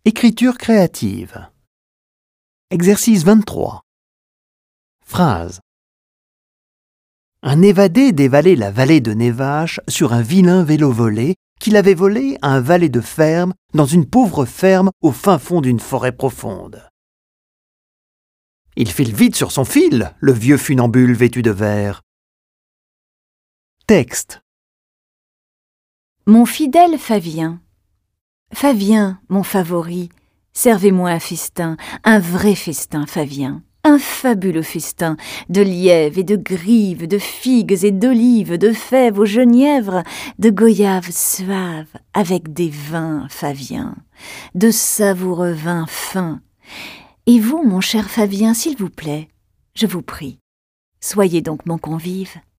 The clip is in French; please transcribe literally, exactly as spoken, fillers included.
Écriture créative. Exercice vingt-trois. Phrase. Un évadé dévalait la vallée de Névache sur un vilain vélo volé qu'il avait volé à un valet de ferme dans une pauvre ferme au fin fond d'une forêt profonde. Il file vite sur son fil, le vieux funambule vêtu de vert. Texte. Mon fidèle Favien. Favien, mon favori, servez-moi un festin, un vrai festin, Favien, un fabuleux festin, de lièvre et de grives, de figues et d'olives, de fèves aux genièvres, de goyaves suaves, avec des vins, Favien, de savoureux vins fins. Et vous, mon cher Favien, s'il vous plaît, je vous prie, soyez donc mon convive.